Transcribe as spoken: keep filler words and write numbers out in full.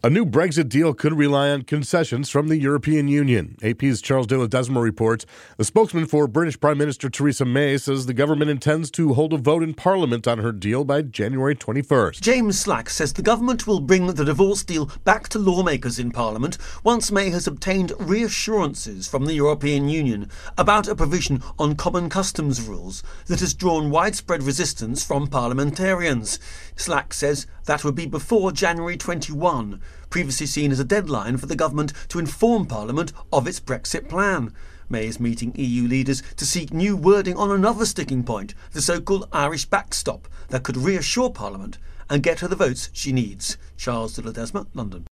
A new Brexit deal could rely on concessions from the European Union. A P's Charles de Ledesma reports. The spokesman for British Prime Minister Theresa May says the government intends to hold a vote in Parliament on her deal by January twenty-first. James Slack says the government will bring the divorce deal back to lawmakers in Parliament once May has obtained reassurances from the European Union about a provision on common customs rules that has drawn widespread resistance from parliamentarians. Slack says that would be before January twenty-first, previously seen as a deadline for the government to inform Parliament of its Brexit plan. May is meeting E U leaders to seek new wording on another sticking point, the so-called Irish backstop, that could reassure Parliament and get her the votes she needs. Charles de Ledesma, London.